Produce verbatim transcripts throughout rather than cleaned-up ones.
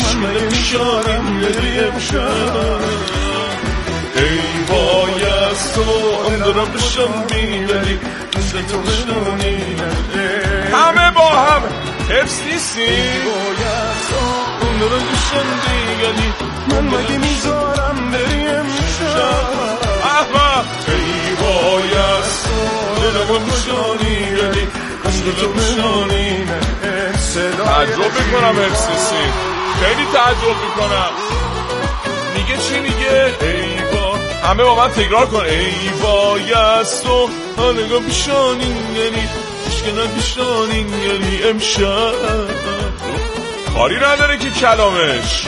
من میشارم گلی امشب ای وای از تو اون دارم بشم میگلی مثل تو بشنونی همه با هم حفظ نیستی ای وای از تو اون دارم بشم میگلی من مگه میذارم بری امشب احمد ای وای از تو دارم بشانی گلی مثل تو بشنونی تعجب میکنم حفظ نیستی خیلی تعجب میکنم میگه چی میگه ای همه با من تکرار کن ای وای از تو نگاه بیشانین گلی اشکنم بیشانین گلی امشب کاری نداره که کلامش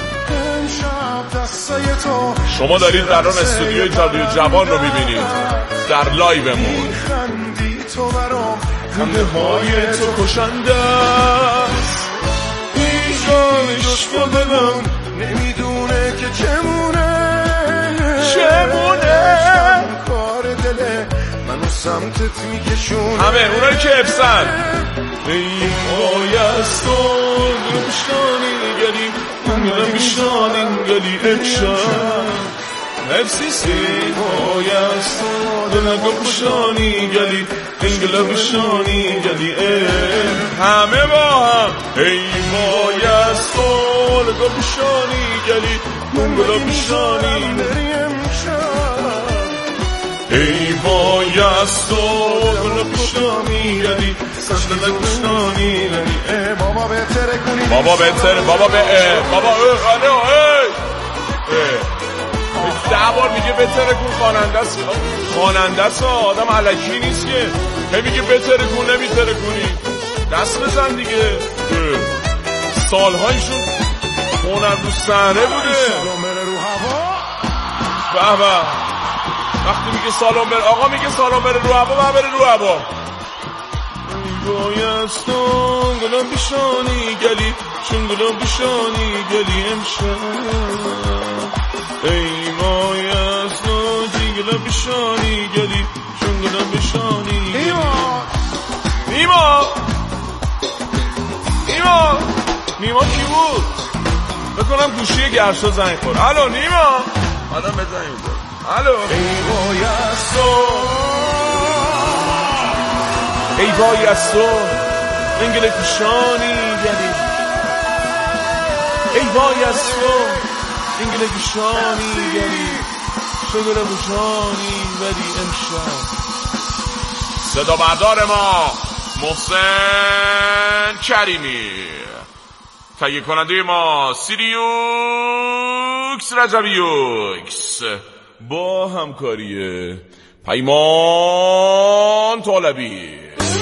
شما دارید در آن استودیوی جادوی جوان رو میبینید در لایومون خنده های تو کشنده است ایشانش کدنم نمیدونه که چمونه چمونه کار دله منو سمتت میکشونه همه اونایی که افسن ای وای از تو نمیشانی گلی من میشانی گلی امشب نفسیستی وای از تو نگاه بشانی گلی انگلا بشانی گلی همه با هم ای وای از تو نگاه بشانی گلی انگلا بشانی ای وای از تو نگاه بشانی گلی انگلا بشانی گلی بابا بهتره کنی بابا بهتره بابا به بابا اه اه ده بار میگه بهتره کن خواننده است خواننده است آدم علکی نیست که هی میگه بهتره کن نمیتره کنی دست بزن دیگه سالهایشون هنر رو صحنه بوده به به وقتی میگه سالام بره آقا میگه سالام بره رو هوا و بره رو هوا وای از تو گلم بیشانی گلی چون گلم بیشانی گلی امشب ای وای از تو دیگلا بشانی گلی چونگلا بشانی نیما نیما نیما نیما کی بود؟ بکنم گوشی گرشا زنگ خور الو نیما آدم بزنگ بود الو ای وای از تو ای وای از تو انگل کشانی گلی ای وای از تو انگل کشانی گلی شگر بشانی ولی امشب صدا بردار ما محسن کریمی تهیه کننده ما سیریوکس رجبیوکس با همکاری پیمان طالبی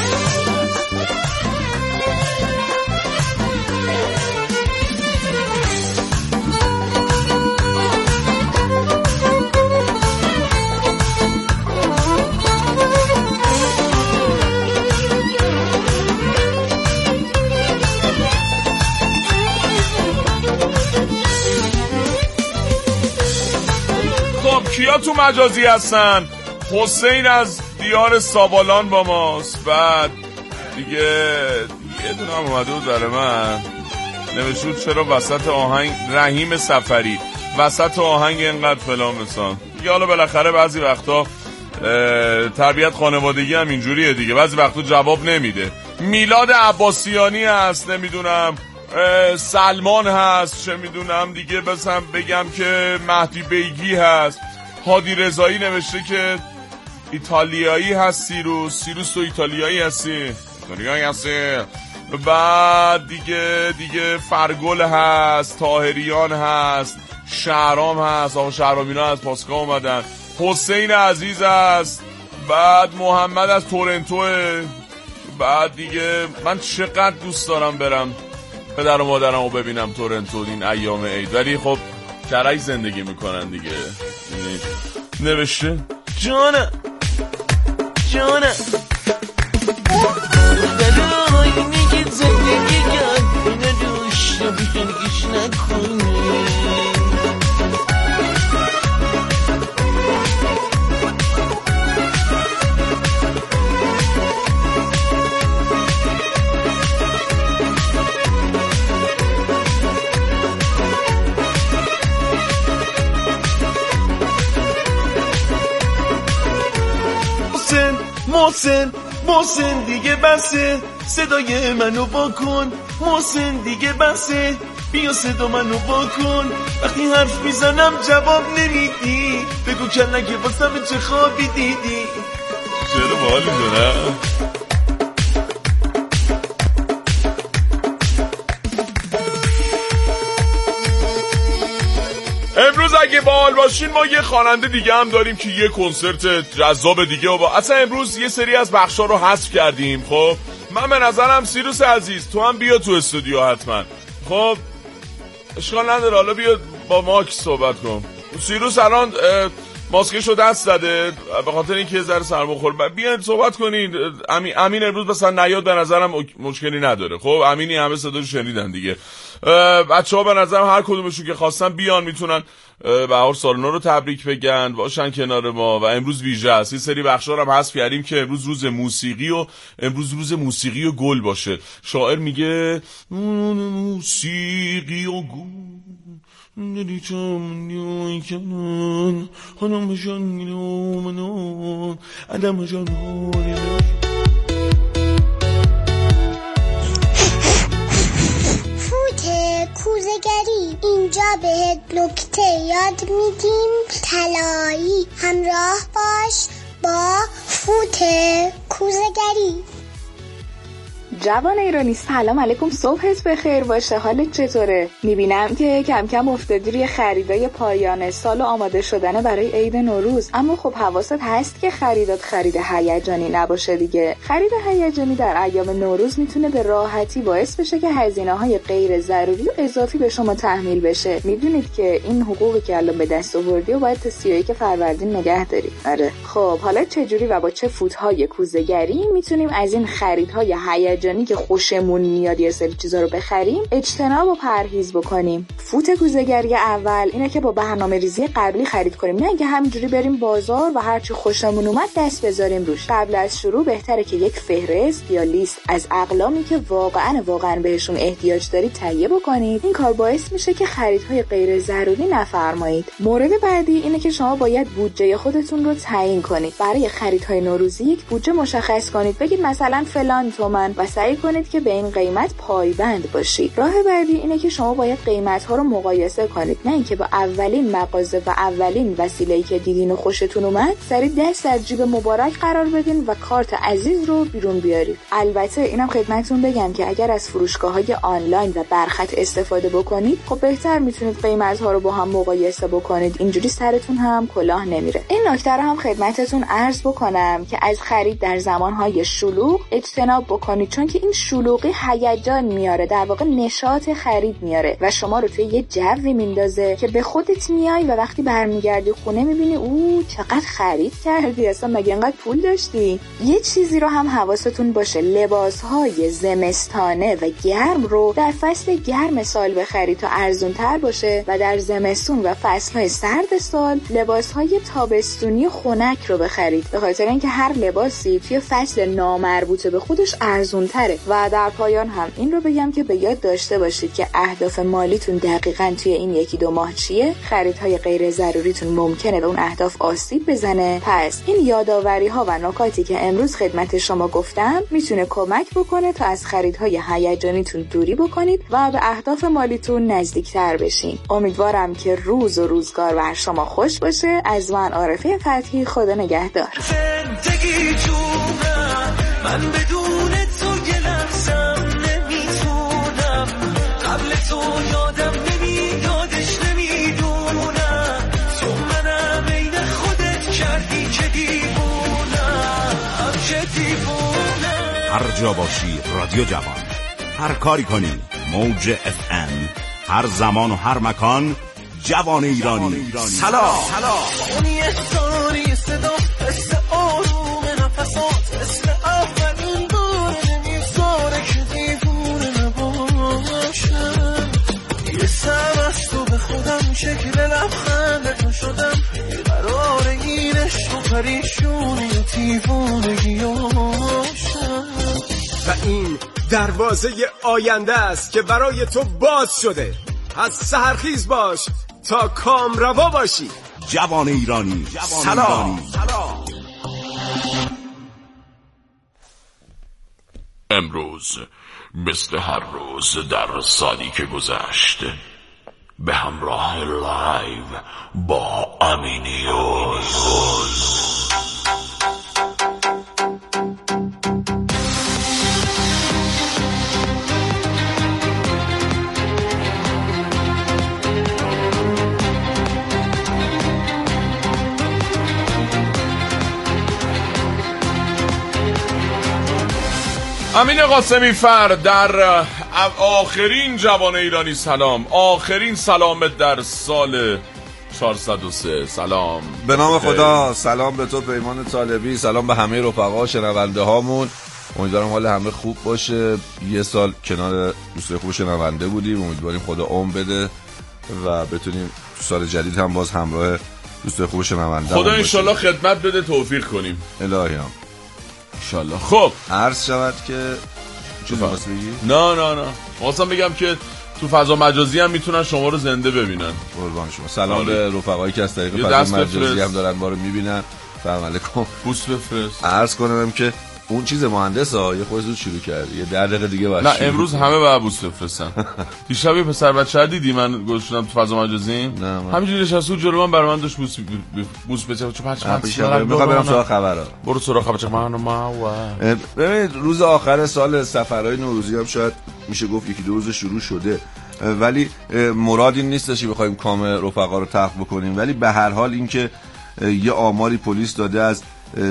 کیا تو مجازی هستن؟ حسین از دیار سابالان با ماست. بعد دیگه یه دونه هم اومده بود برای من نوشود چرا وسط آهنگ رحیم سفری وسط آهنگ اینقدر فلان مثلا دیگه. حالا بالاخره بعضی وقتا تربیت خانوادگی هم اینجوریه دیگه، بعضی وقتا جواب نمیده. میلاد عباسیانی هست، نمیدونم سلمان هست، چه میدونم دیگه، بسم بگم که مهدی بیگی هست. هادی رضایی نوشته که ایتالیایی هست. سیروس سیروس تو ایتالیایی هستی ایتالیایی هستی. بعد دیگه دیگه فرگل هست، طاهریان هست، شهرام هست، آقا شهرامینا از پاسکا اومدن. حسین عزیز هست. بعد محمد از تورنتوه. بعد دیگه من چقدر دوست دارم برم پدر و مادرم رو ببینم تورنتو این ایام عید، ولی خب کرج زندگی میکنن دیگه. نوشته جانه جانه دلای میگه زندگی کن اینه دوش نبیشنگیش نکنی. محسن محسن دیگه بسه صدای منو واکن محسن دیگه بسه بیا صدا منو واکن وقتی حرف میزنم جواب نمیدی بگو کلنگه واسم چه خوابی دیدی چرا باحال میدونه امروز اگه باحال باشین ما یه خواننده دیگه هم داریم که یه کنسرت جذاب دیگه و با اصلا امروز یه سری از بخشا رو حذف کردیم. خب من به نظرم سیروس عزیز تو هم بیا تو استودیو حتما. خب اشکال نداره حالا بیا با ماکس صحبت کن. سیروس الان ماسکشو دست زده به خاطر اینکه یه ذره سرما خورد. بیاین صحبت کنین. امین امین امروز مثلا نیاد به نظرم مشکلی نداره. خب امینی همه صداشو شنیدن دیگه. بچه‌ها به نظرم هر کدومشون که خواستن بیان میتونن بهار سال نو رو تبریک بگن باشن کنار ما و امروز ویژه است. این سری بخشا رو هم حذف کردیم که امروز روز موسیقی و امروز روز موسیقی و گل باشه. شاعر میگه موسیقی و گل دلی چم نیای کنن خانم جان منان عدم جان هاری فوت کوزگری اینجا بهت نکته یاد میدیم طلایی همراه باش با فوت کوزگری. جوان ایرانی سلام علیکم صبحت بخیر باشه حالت چطوره؟ میبینم که کم کم افتادی روی خریدای پایان سال و آماده شدن برای عید نوروز اما خب حواست هست که خریدات خرید هیجانی نباشه دیگه. خرید هیجانی در ایام نوروز میتونه به راحتی باعث بشه که هزینه‌های غیر ضروری و اضافی به شما تحمیل بشه. میدونید که این حقوقی که الان به دست آوردی و باید تا سی و یک فروردین نگه داری. آره خب حالا چجوری و با چه فوت‌های کوزه‌گری میتونیم از این خریدهای هیجانی که خوشمون میاد یه سری چیزا رو بخریم اجتناب و پرهیز بکنیم؟ فوت کوزه‌گری اول اینه که با برنامه‌ریزی قبلی خرید کنیم، نه اینکه همینجوری بریم بازار و هر چی خوشمون اومد دست بذاریم روش. قبل از شروع بهتره که یک فهرست یا لیست از اقلامی که واقعا واقعا بهشون احتیاج دارید تهیه بکنید. این کار باعث میشه که خریدهای غیر ضروری نفرمایید. مورد بعدی اینه که شما باید بودجه خودتون رو تعیین کنید. برای خریدهای نوروزی یک بودجه مشخص کنید. بگید مثلا فلان تومن و سعی کنید که به این قیمت پایبند باشید. راه بعدی اینه که شما باید قیمت‌ها رو مقایسه کنید، نه اینکه با اولین مغازه و اولین وسیله‌ای که دیدین و خوشتون اومد سریع دست در جیب مبارک قرار بدین و کارت عزیز رو بیرون بیارید. البته اینم خدمتتون بگم که اگر از فروشگاه‌های آنلاین و برخط استفاده بکنید خب بهتر میتونید قیمت‌ها رو با هم مقایسه بکنید. اینجوری سرتون هم کلاه نمیره. این نکته رو هم خدمتتون عرض بکنم که از خرید در زمان‌های شلوغ اجتناب بکنید، چون که این شلوغی هیجان میاره، در واقع نشاط خرید میاره و شما رو توی یه جوی میندازه که به خودت میای و وقتی برمیگردی خونه میبینی او چقدر خرید کردی، اصلا مگه انقدر پول داشتی؟ یه چیزی رو هم حواستون باشه، لباسهای زمستانه و گرم رو در فصل گرم سال بخرید تا ارزون تر باشه و در زمستون و فصلهای سرد سال لباسهای تابستونی خنک رو بخرید، به خاطر اینکه هر لباسی توی فصل نامربوط به خودش ارزون تره. و در پایان هم این رو بگم که به یاد داشته باشید که اهداف مالیتون دقیقاً توی این یکی دو ماه چیه. خریدهای غیر ضروریتون ممکنه به اون اهداف آسیب بزنه، پس این یاداوری ها و نکاتی که امروز خدمت شما گفتم میتونه کمک بکنه تا از خریدهای هیجانیتون دوری بکنید و به اهداف مالیتون نزدیکتر بشین. امیدوارم که روز و روزگار بر شما خوش باشه. از من عارفه فتحی، خدا نگهدار. زندگی جونم من بدون تو یه لحظم نمیتونم، قبل تو یادم نمیادش نمیدونم، تو منم عین خودت کردی که دیوونم که دیوونم. هر جا باشی رادیو جوان، هر کاری کنی موج اف ام، هر زمان و هر مکان جوان ایرانی. سلام اون یه ثانی صدا حس آروم نفسات مثل اولین بار نمیذاره که دیوونه نباشم. یه سر از تو به خودم شکل لبخندتون شدم، قرار این عشق و پریشونی و دیوونگیاشم. و این دروازه آینده است که برای تو باز شده. از سحرخیز باش تا کامروا باشی. جوان ایرانی. سلام. امروز مثل هر روز در سالی که گذشت به همراه لایو با امینیوز. امین قاسمی فر در آخرین جوان ایرانی سلام، آخرین سلامت در سال چهارصد و سه. سلام به نام خدا. سلام به تو پیمان طالبی، سلام به همه رفقا شنونده هامون. امیدوارم حال همه خوب باشه. یه سال کنار دوستای خوب شنونده بودیم، امیدواریم خدا عمر بده و بتونیم تو سال جدید هم باز همراه دوستای خوب شنونده خدا انشالله خدمت بده، توفیق کنیم الهی هم انشالله. خب عرض شود که چیزی واسه بگی؟ نه نه نه واسه بگم که تو فضا مجازی هم میتونن شما رو زنده ببینن. قربان شما. سلام به رفقایی که از طریق فضا مجازی هم دارن ما رو میبینن. سلام علیکم. بوس بفرست. عرض کنم که اون چیز مهندس ها یه خورده زود شروع کرد، یه ده دقیقه دیگه باشه. نه امروز همه باید بوس بفرستن. دیشب یه پسر بچه دیدی من گذاشتم تو فضا مجازی؟ همینجوری نشسته جلو من، برای من داشت بوس بوس بچه چه پچ من میخوام برم سراغ خبرا. برو سراغ خبر. چه من ما ببینید روز آخر سال سفرهای نوروزی هم شاید میشه گفت یکی دو روز شروع شده، ولی مراد این نیستش که بخوایم کام رفقا رو تخت بکنیم، ولی به هر حال اینکه یه آماری پلیس داده از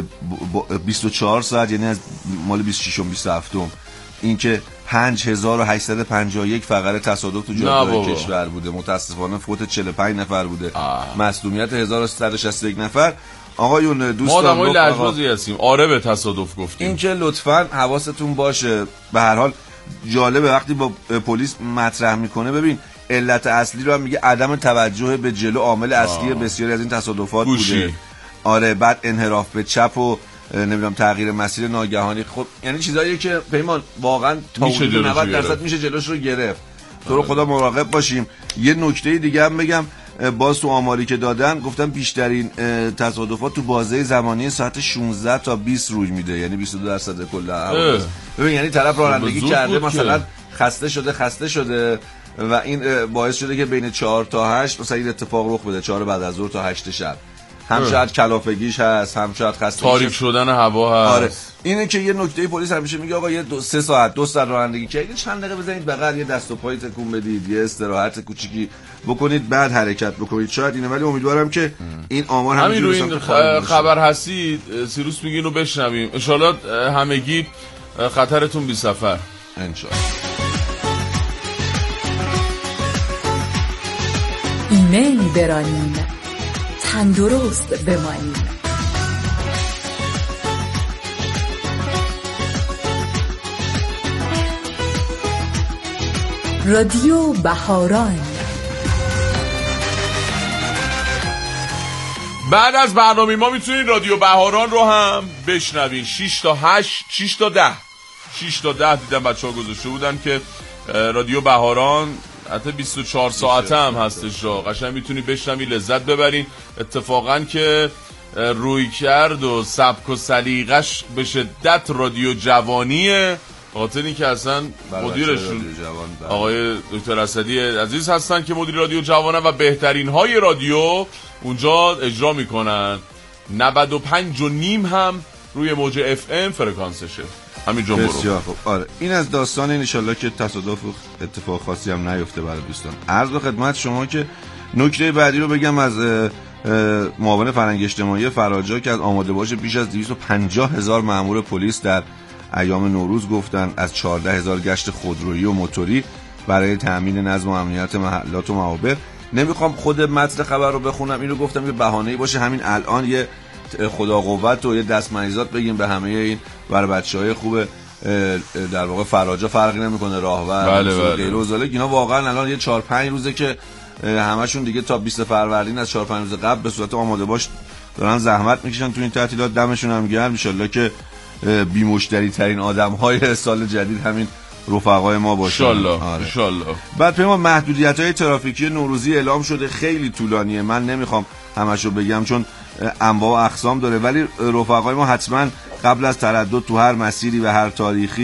بیست و چهار ساعت، یعنی از مال بیست و شش و بیست و هفت، این که پنج هزار و هشتصد و پنجاه و یک فقره تصادف تو جاده‌های کشور بوده. متاسفانه فوت چهل و پنج نفر بوده، مصدومیت هزار و سیصد و شصت و یک نفر. آقایون دوستان ما آدمای لجبازی هستیم. آره به تصادف گفتیم. این که لطفاً حواستون باشه. به هر حال جالبه وقتی با پلیس مطرح میکنه، ببین علت اصلی رو هم میگه عدم توجه به جلو عامل اصلی بسیاری از این تصادفات گوشی. بوده. آره بعد انحراف به چپ و نمیدونم تغییر مسیر ناگهانی. خب یعنی چیزاییه که پیمان واقعا تا حدود نود درصد میشه جلوش رو گرفت. تو رو خدا مراقب باشیم. یه نکته دیگه هم بگم، باز تو آماری که دادن گفتن بیشترین تصادفات تو بازه زمانی ساعت شانزده تا بیست روی میده، یعنی بیست و دو درصد کل حوادث. ببین یعنی طرف رانندگی کرده مثلا خسته شده خسته شده و این باعث شده که بین چهار تا هشت مثلا این اتفاق رخ بده، چهار بعد از ظهر تا هشت شب. هم شاید کلافگیش هست، هم شاید خستگیش، تاریک شدن هوا هست. آره اینه که یه نکته پلیس همیشه میگه آقا یه دو سه ساعت دو ساعت رانندگی کردید، چند دقیقه بزنید بغل، یه دست و پای تکون بدید، یه استراحت کوچیکی بکنید، بعد حرکت بکنید. شاید اینه، ولی امیدوارم که این آمار همین روی این خبر هستی سیروس میگین رو بشنویم. ان شاءالله همگی خطرتون بی سفر ان شاءالله. ایمن برانیم، تندرست بمانیم. رادیو بهاران. بعد از برنامه ما میتونید رادیو بهاران رو هم بشنوین. شش تا هشت، شش تا ده، شش تا ده دیدم بچه‌ها گذاشته بودن که رادیو بهاران حتی بیست و چهار ساعته هم هستش را قشنگ میتونی بشنوی، لذت ببرین. اتفاقا که روی کرد و سبک و سلیقش به شدت رادیو جوانیه، خاطر این که اصلا مدیرشون آقای دکتر اسدی عزیز هستن که مدیر رادیو جوانه و بهترین های رادیو اونجا اجرا میکنن. نود و پنج و نیم هم روی موج اف ام فرکانسشه. همین جون برو. بسیار خوب. آره این از داستان. ان شاءالله که تصادف اتفاق خاصی هم نیفته برای دوستان. عرض به خدمت شما که نکته بعدی رو بگم از معاون فرهنگ اجتماعی فراجا که از آماده باش بیش از دویست و پنجاه هزار مأمور پلیس در ایام نوروز گفتن از چهارده هزار گشت خودرویی و موتوری برای تأمین نظم و امنیت محلات و معابر. نمیخوام خود متن خبر رو بخونم، این رو گفتم که بهانه‌ای باشه همین الان یه خدا قوت و یه دست مریضات بگیم به همه این برای بچهای خوب در واقع فراجا فرقی نمیکنه راهور بله بله. غیر وزالک اینا واقعا الان یه چهار پنج روزه که همشون دیگه تا بیست فروردین از چهار پنج روز قبل به صورت آماده باش دارن زحمت میکشن تو این تعطیلات. دمشون هم گرم. ان شاءالله که بی مشتری ترین آدم‌های سال جدید همین رفقای ما باشن ان شاءالله. ان شاءالله. بعد پیما محدودیت‌های ترافیکی نوروزی اعلام شده، خیلی طولانیه، من نمیخوام همشو بگم چون انواع و اقسام داره، ولی رفقای ما حتما قبل از تردد تو هر مسیری و هر تاریخی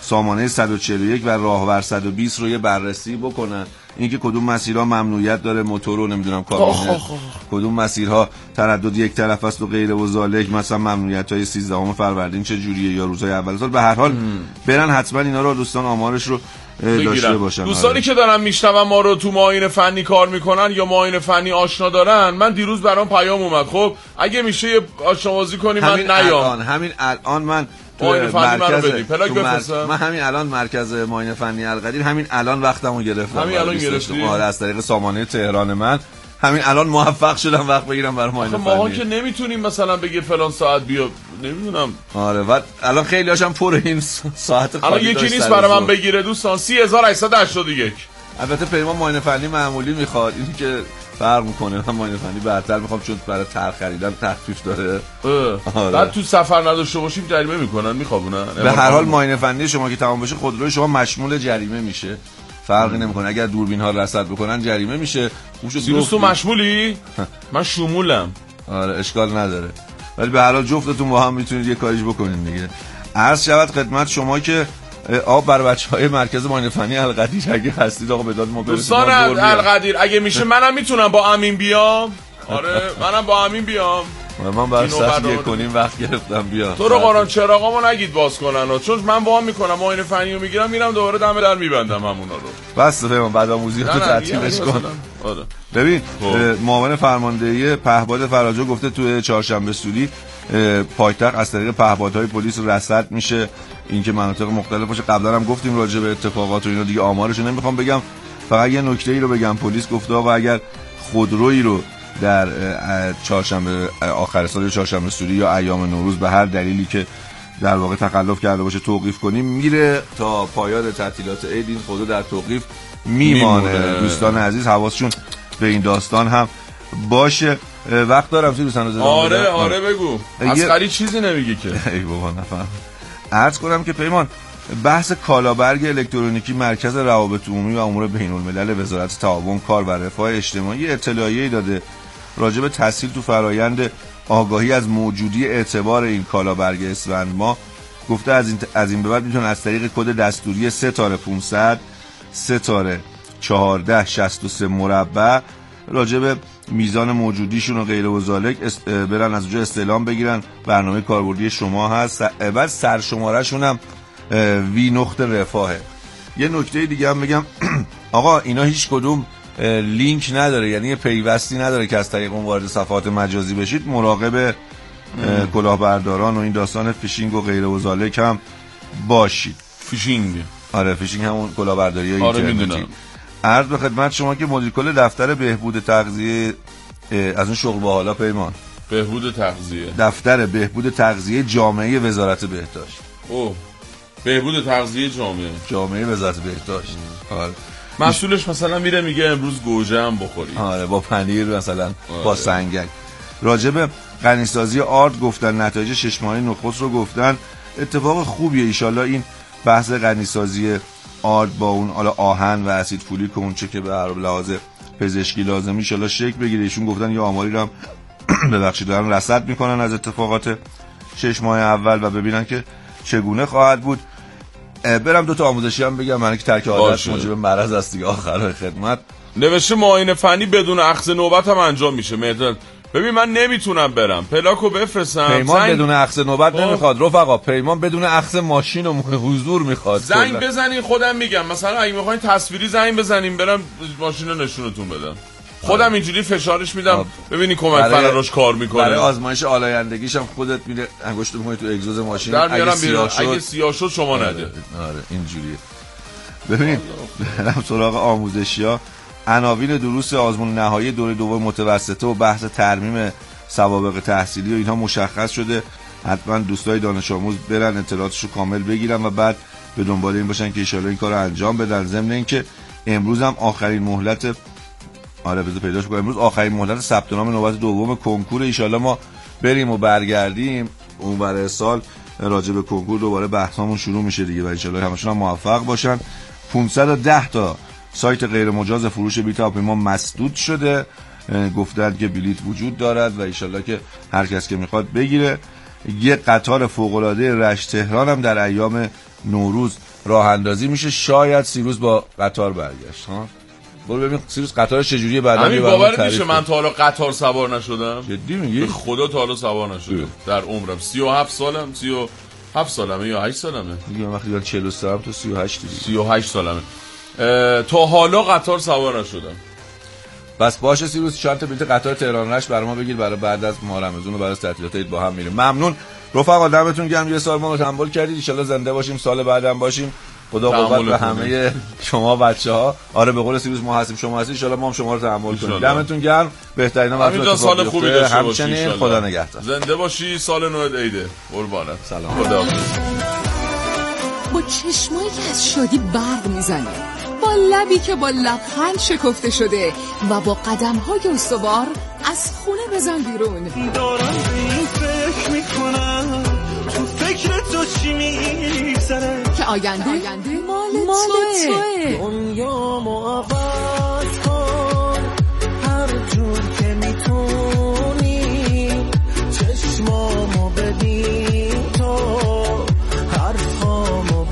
سامانه صد و چهل و یک و راهور صد و بیست رو یه بررسی بکنن، اینکه کدوم مسیرها ممنوعیت داره موتور رو نمیدونم کابینه، کدوم مسیرها تردد یک طرف است و غیر و ذالک، مثلا ممنوعیت‌های سیزدهم فروردین چه جوریه یا روزهای اول سال. به هر حال برن حتما اینا رو دوستان آمارش رو داشته باشن. دوستانی که دارن میشنون ما رو تو معاین فنی کار میکنن یا معاین فنی آشنا دارن، من دیروز برام پیام اومد، خب اگه میشه یه آشنابازی کنی من همین نیام. الان همین الان من تو مرکز تو مر... من همین الان مرکز معاینه فنی القدیر همین الان وقتمو گرفتم، همین الان گرفتم از طریق سامانه تهران من همین الان موفق شدم وقت بگیرم برای معاینه فنی. ماها که نمیتونیم مثلا بگی فلان ساعت بیا، نمیدونم. آره و الان خیلی هاشم پر این ساعت خالی الان یکی نیست برای من بگیره دوستان. سی هزار و هشتصد و هشتاد و یک. البته پیمان معاینه فنی معمولی میخواد، این که فرق میکنه، من معاینه فنی برتر میخوام چون برای تر خریدن تخفیف داره. آره. بعد تو سفر نداشته باشیم جریمه میکنن، میخوابونن. به هر حال معاینه فنی شما که تمام بشه خودروی شما مشمول جریمه میشه، فرقی نمیکنه. اگر دوربین ها رصد بکنن جریمه میشه. سیروس تو مشمولی؟ من شمولم. آره اشکال نداره، ولی به هر حال جفتتون با هم میتونید یه کاریش بکنین دیگه. عرض شود خدمت شما که آب بر بچهای مرکز معاینه فنی القدیر اگه هستید آقا بداد ما برسید. دوستان القدیر اگه میشه منم میتونم با امین بیام. آره منم با امین بیام. من برای ساعت یک کنیم وقت گرفتم بیا. تو رو قرآن چراغامو نگید باز کنن، چون من وام میکنم معاینه فنی رو میگیرم میرم دوباره دم در میبندم همونا رو. بس فهمم بعد آموزیاتو تعطیلش کن. آره. ببین معاون فرماندهی پهپاد فراجو گفته تو چهارشنبه سوری پایتخت از طریق پهپادهای پلیس رصد میشه، اینکه مناطق مختلف باشه. قبلا هم گفتیم راجع به اتفاقات و اینا دیگه آمارشو نمیخوام بگم، فقط یه نکته ای رو بگم. پلیس گفته آقا اگر خودرویی رو در چهارشنبه آخر سال چهارشنبه سوری یا ایام نوروز به هر دلیلی که در واقع تخلف کرده باشه توقیف کنیم، میره تا پایان تعطیلات عید این خودرو در توقیف میمانه. دوستان عزیز حواسشون به این داستان هم باشه. وقت دارم چی دوستان رو آره بدم. آره بگو اصغری چیزی نمیگی که ای بابا نفهم. عرض کنم که پیمان بحث کالابرگ الکترونیکی مرکز روابط عمومی و امور بین الملل وزارت تعاون کار و رفاه اجتماعی اطلاعیه‌ای داده راجع به تسهیل تو فرایند آگاهی از موجودی اعتبار این کالابرگ اسفند ماه. گفته از این از این به بعد میتونن از طریق کد دستوری سه تاره پانصد سه تاره چهارده شصت و سه مربع راجع به میزان موجودیشون و غیره و ذالک برن از اونجا استعلام بگیرن. برنامه کاربردی شما هست، بعد سرشماره شون هم وی نقطه رفاهه. یه نکته دیگه هم بگم آقا اینا هیچ کدوم لینک نداره، یعنی پیوستی نداره که از طریق اون وارد صفحات مجازی بشید. مراقب کلاهبرداران و این داستان فیشینگ و غیره و ذالک هم باشید. فیشینگ آره فیشینگ همون کلاهبرداری آره میدونم. عرض به خدمت شما که مدیر کل دفتر بهبود تغذیه از اون شغل با حالا پیمان بهبود تغذیه دفتر بهبود تغذیه جامعه وزارت بهداشت اوه بهبود تغذیه جامعه جامعه وزارت بهداشت آره مسئولش مثلا میره میگه امروز گوجه هم بخوری آره با پنیر مثلا آره. با سنگک. راجب غنیسازی آرد گفتن، نتایج شش ماهه نخست رو گفتن. اتفاق خوبیه ایشالله این بحث غنیسازی آرد با اون حالا آهن و اسید فولیک و اون چه که به هر لحاظ پزشکی لازمه ایشالله شکل بگیره. ایشون گفتن یه آماری رو هم ببخشید دارن رصد میکنن از اتفاقات شش ماه اول و ببینن که چگونه خواهد بود. برم دو تا آموزشی هم بگم، من که ترک عادت موجب مرض است دیگه. آخر خدمت نوشته معاینه فنی بدون اخذ نوبت هم انجام میشه. مدل ببین من نمیتونم برم پلاکو بفرستم. پیمان زنگ... بدون اخذ نوبت نمیخواد رفقا، پیمان بدون اخذ ماشین و حضور میخواد. زنگ بزنین خودم میگم، مثلا اگه میخواین تصویری زنگ بزنیم برم ماشین رو نشونتون بدم. خودم اینجوری فشارش میدم ببینی کمک فراروش کار میکنه. برای آزمایش آلایندگیش هم خودت میره انگشت میکنی تو اگزوز ماشین، اگه سیاه شد اگه سیاه شد شما آره. نده. آره اینجوریه. ببینید برم سراغ آموزشی‌ها. عناوین دروس آزمون نهایی دوره دوم متوسطه و بحث ترمیم سوابق تحصیلی و اینها مشخص شده. حتما دوستای دانش آموز برن اطلاعاتشو کامل بگیرن و بعد به دنبال این باشن که ان شاءالله این کارو انجام بدن. ضمن اینکه امروز هم آخرین مهلت آره بذار پیداش کنم امروز آخرین مهلت ثبت نام نوبت دوم کنکور. ان شاءالله ما بریم و برگردیم اون برای سال راجع به کنکور دوباره بحثامون شروع میشه دیگه و ان شاءالله همشون هم موفق باشن. پانصد و ده تا سایت غیر مجاز فروش بلیط هواپیما مسدود شده. گفتند که بلیط وجود دارد و ان شاءالله که هر کس که میخواد بگیره. یه قطار فوق العاده رشت تهران هم در ایام نوروز راه اندازی میشه. شاید سیروس با قطار برگشت. ها برو ببین سیروس قطار چجوریه بعدا همین باورت میشه من تا حالا قطار سوار نشدم؟ جدی میگی؟ خدا تا حالا سوار نشدم در عمرم. سی و هفت سالم، سی و هفت سالمه یا هشت سالمه میگم وقتی من چهل و سه ام تو سی و هشت دیگه. سی و هشت سالمه. تا حالا قطار سوار نشدم. بس باشه سیروس چند تا بلیط قطار تهران رشت برای ما بگیر برای بعد از ماه رمضان و برای تعطیلات عید با هم میریم. ممنون رفقا، دمتون گرم. یه سال ما رو تحمل کردید. ان شاءالله زنده باشیم سال بعدم باشیم. خدا قوت به همه شما بچه‌ها. آره به قول سیروس ما هستیم شما هستید. ان شاءالله ما هم شما رو تحمل کنیم. دمتون گرم. بهترینا براتون سال خوبی داشته باشید. همچنین خدا نگهدار. زنده باشی. سال نو عیده. قربانت. سلام. خدا. با چشمایی که از شادی برق میزنه، با لبی که با لبخند شکفته شده و با قدم‌های استوار از خونه بزن بیرون. دارم این فکر میکنم تو فکر تو چی میگذره که آینده, آینده مال, مال توه. دنیا عوض کن هر جور که میتونی، چشمامو ببین تو حرفامو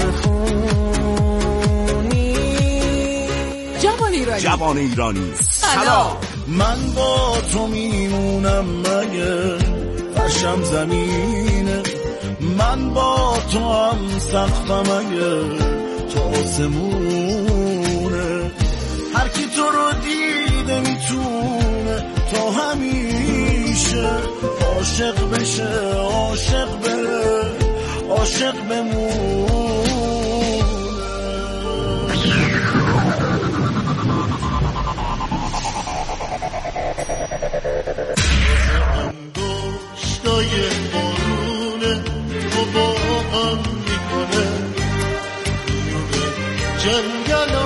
بخونی. جوان ایرانی جوان ایرانی سلام. من با تو میمونم مگه فرشم زمینه، من با تو هم سقفم اگه تو آسمونه، هر کی تو رو دیده میتونه تا همیشه عاشق بشه، عاشق بره، عاشق بمونه. انگشتای بارونه تو با هم میکنه جنگلا.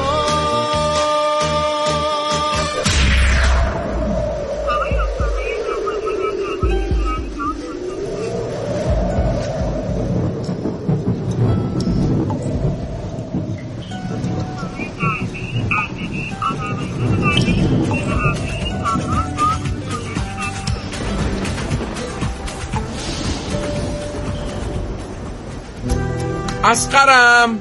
اسقرم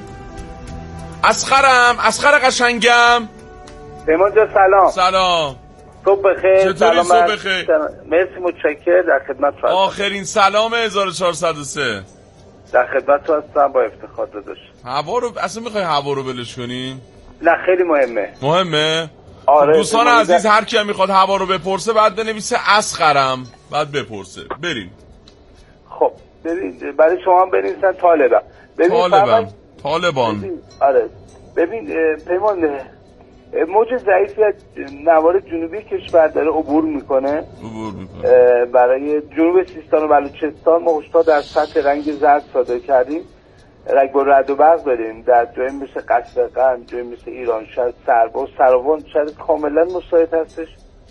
اسقرم اسقر قشنگم. پیمان جان سلام. سلام. صبح بخیر. چطوری؟ صبح بخیر. مرسی متشکر. در خدمت تو. آخرین سلام هزار و چهارصد و سه. در خدمت تو هستم با افتخار داداش. هوا رو اصلا میخوای هوا رو بلش کنیم؟ نه خیلی مهمه. مهمه؟ آره. دوستان عزیز هر کی میخواد هوا رو بپرسه بعد بنویسه اسقرم بعد بپرسه. بریم. خب ببین برای شما هم بنویسن طالبم. طالبم. طالبان. آره. ببین پیمان موج ضعیفی از نوار جنوبی کشور داره عبور میکنه. عبور میکنه. برای جنوب سیستان و بلوچستان ما هشدار در سطح رنگ زرد صادر کردیم. رگبار رعد و برق بریم در جایی مثل قصرقند، جایی مثل ایرانشهر، سرباز، سراوان شهر کاملا مساعد هستش.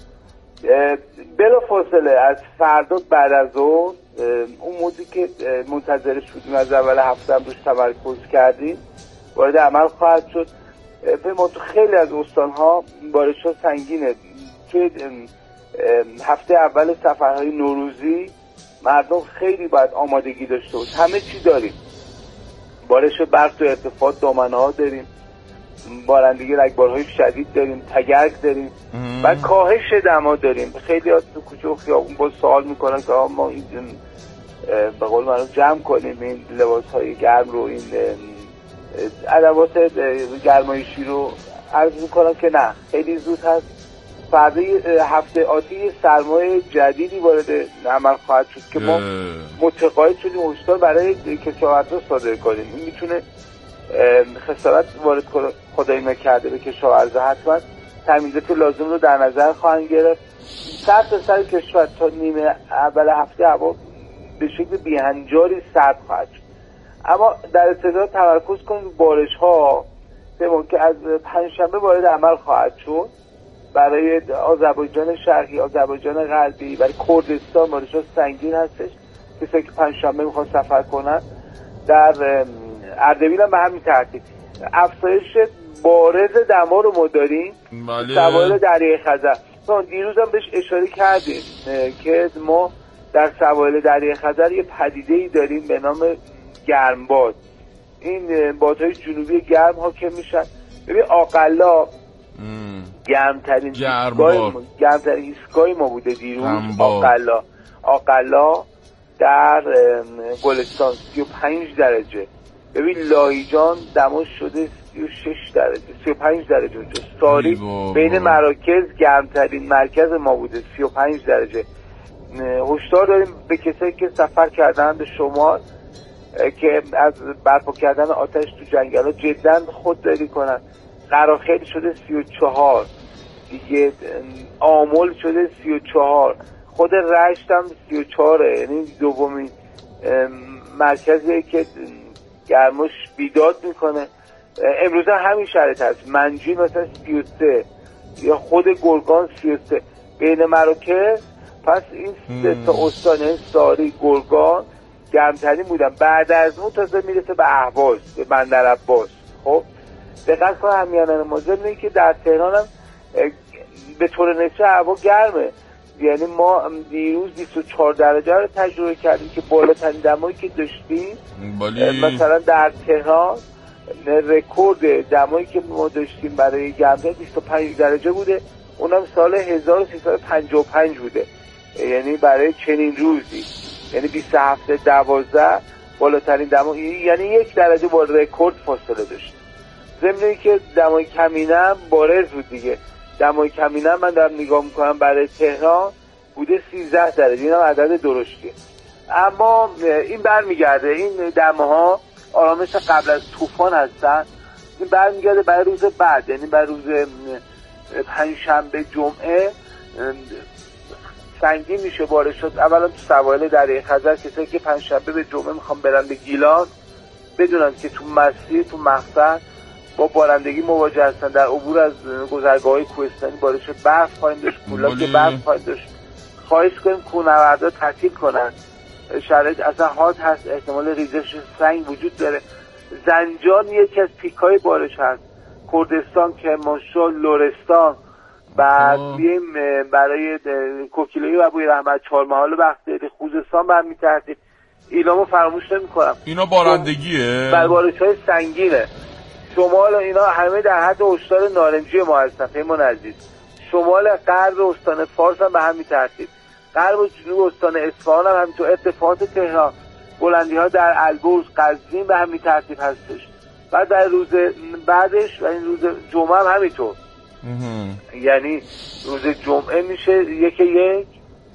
بلا فاصله از فردا بعد از ظهر اون موجی که منتظرش بودیم از اول هفته هم روش تمرکز کردیم وارد عمل خواهد شد. ما تو خیلی از استان‌ها بارش‌ها سنگینه. توی هفته اول سفرهای نوروزی مردم خیلی باید آمادگی داشته باشه. همه چی داریم. بارش برق تو ارتفاعات دامنه‌ها داریم، بارندگی رگبارهای شدید داریم، تگرگ داریم و کاهش دما داریم. خیلی ها تو کوچه و خیابون باز سوال میکنن که ما این به قول معروف جمع کنیم این لباس‌های گرم رو، این ادوات گرمایشی رو. عرض میکنم که نه خیلی زود هست. فردا هفته آتی سرمایه جدیدی وارد عمل خواهد شد که ما متقاعد شدیم هشدار برای کشاورزا صادر کنیم. این میتونه خسارت وارد کنه. خدای نکرده به کشاورزا حتما تامینات لازم رو در نظر خواهند گرفت. سر تا سر کشور تا نیمه اول هفته هوا به شکل بی‌هنجاری سرد خواهد شد. اما در ابتدا تمرکز کنیم بارش ها که از پنجشنبه وارد عمل خواهد شد. برای آذربایجان شرقی، آذربایجان غربی، برای کردستان بارش ها سنگین هستش. کسایی که پنجشنبه میخوان سفر کنن در اردبیل هم به همین ترتیب افزایش بارز دما رو ما داریم. سواحل دریای خزر دیروز هم بهش اشاره کردیم که ما در سواحل دریای خزر یه پدیده‌ای داریم به نام گرمباد. این بادهای جنوبی گرم حاکم میشن. ببین آقلا گرمترین ایستگاه گرمترین ایستگاه ما بوده دیروز. آقلا آقلا در گلستان سی و پنج درجه. ببین لاهیجان دماش شده سی و شش درجه، سی و پنج درجه اونجا. ساری بین مراکز گرمترین مرکز ما بوده، سی و پنج درجه. هشدار داریم به کسایی که سفر کردن به شمال که از برپا کردن آتش تو جنگل ها جدا خودداری کنن. قراخیل شده سی و چهار دیگه، آمل شده سی و چهار، خود رشت هم سی و چهاره، یعنی دومین مرکزیه که گرماش بیداد میکنه. امروز همین شرط هست. منجی مثلا سی و سه یا خود گرگان سی و سه بین مراکز. پس این سه تا استان ساری گرگان گرمترین بودن. بعد از اون تازه میرسه به اهواز، به بندر عباس. خب دقت کن همیانان ما ضمن که در تهران هم به طور نسبی هوا گرمه. یعنی ما دیروز بیست و چهار درجه رو تجربه کردیم که بالاترین دمایی که داشتیم مثلا در تهران رکورد دمایی که ما داشتیم برای گرمه بیست و پنج درجه بوده، اونم سال هزار و سیصد و پنجاه و پنج بوده. یعنی برای چنین روزی، یعنی بیست و هفت دوازده بالاترین دما، یعنی یک درجه با رکورد فاصله داشت. ضمن که دمای کمینه بارز بود دیگه. دمای کمینه من دارم نگاه میکنم برای تهران بوده سیزده درجه، این هم عدد درشتیه. اما این برمیگرده، این دماها آرامش قبل از طوفان هستن. این برمیگرده برای روز بعد، یعنی برای روز پنجشنبه جمعه سنگین میشه بارشات. اولا تو سواحل دریای خزر کسایی که پنجشنبه به جمعه میخوام برن به گیلان بدونن که تو مسیر تو مقصد با بارندگی مواجه هستن. در عبور از گذرگاه‌های کوهستانی بارش برف خواهیم داشت، کولاک برف خواهیم داشت. خواهش کنیم کوهنوردا تعطیل کنن. شرایط اصلا حاد هست، احتمال ریزش سنگ وجود داره. زنجان یکی از پیک‌های بارش هست. کردستان، کرمانشاه، لرستان. بعد بیایم برای کوکیلویی و ابوی رحمت، چهارمحال و بختیاری، خوزستان برمی ترتیب. اینامو فراموش نمی کنم. اینا بارندگیه؟ بر بارش‌های سنگینه. شمال اینا همه در حد هشدار نارنجی ما هستن پیمان عزیز. شمال غرب استان فارس هم به همین ترتیب. غرب و جنوب استان اصفهان هم همینطور. ارتفاعات تهران، بلندی ها در البرز، قزوین به همین ترتیب هستش. بعد در روز بعدش و این روز جمعه هم همینطور. یعنی روز جمعه میشه یک یک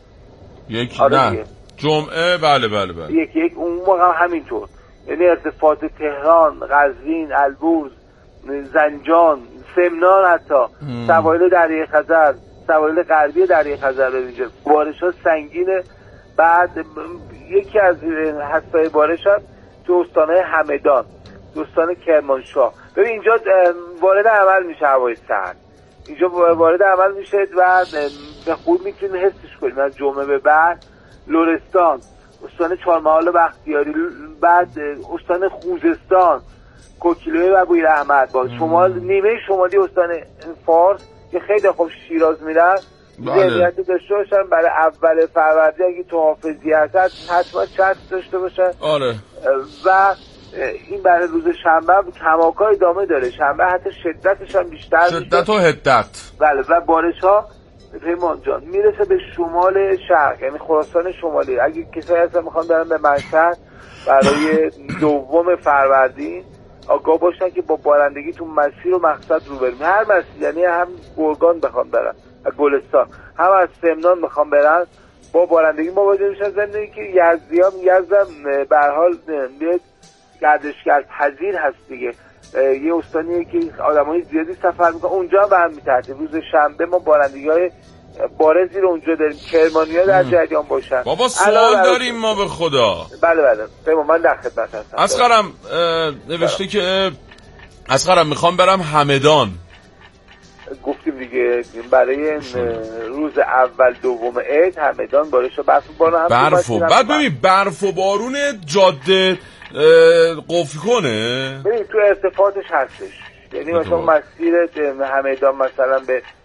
یک نه جمعه بله بله بله یک یک اون موقع هم همینطور. یعنی ارتفاعات تهران، قزوین، البرز، زنجان، سمنان، حتی سواحل دریای خزر، سواحل غربی دریای خزر رو اینجا بارش‌ها سنگینه. بعد یکی از حسای بارش هم تو استان‌های همدان، تو استان کرمانشاه. ببین اینجا وارد عمل میشه هوای سرد، اینجا وارد عمل میشه و به خوب میتونیم حسش کنیم. از جمعه به بعد لرستان، استان چهارمحال و بختیاری، بعد استان خوزستان، کوکیلویی و ابوی رحمت، با شمال نیمه شمالی استان فارس که خیلی خوب شیراز میرن ذهنیت داشته باشن برای اول فروردین اگه تو حافظی هست حتما چسب داشته باشن. آره. و این برای روز شنبه کماکان ادامه داره. شنبه حتی شدتش هم بیشتر میشه، شدت و حدت. بله. و بارش ها پیمان جان میرسه به شمال شرق، یعنی خراسان شمالی. اگه کسایی هستن میخوان برن به مشهد برای دوم فروردین آگاه باشن که با بارندگی تو مسیر و مقصد رو بریم. هر مسیر، یعنی هم گرگان بخوام برن گلستان، هم از سمنان بخوام برن با بارندگی مواجه میشن. زندگی که یزدیام یزدم به هر حال یک گردشگر پذیر هست دیگه، یه استانیه که آدمای زیادی سفر میکنن اونجا هم به هم میترتیب. روز شنبه ما بارندگی‌های بارزی رو اونجا داریم، کرمانی‌ها در جریان باشن. بابا سوال داریم ما به خدا. بله بله پیمان من در خدمت هستم. اصغرم نوشته که اصغرم میخوام برم همدان. گفتیم دیگه برای روز اول دوم عید همدان بارش و برف و بارون هم برف و بعد ببین برف و بارون جاده قفل کنه. ببین تو ارتفاعاتش هستش، یعنی مثلا مسیر همدان مثلا به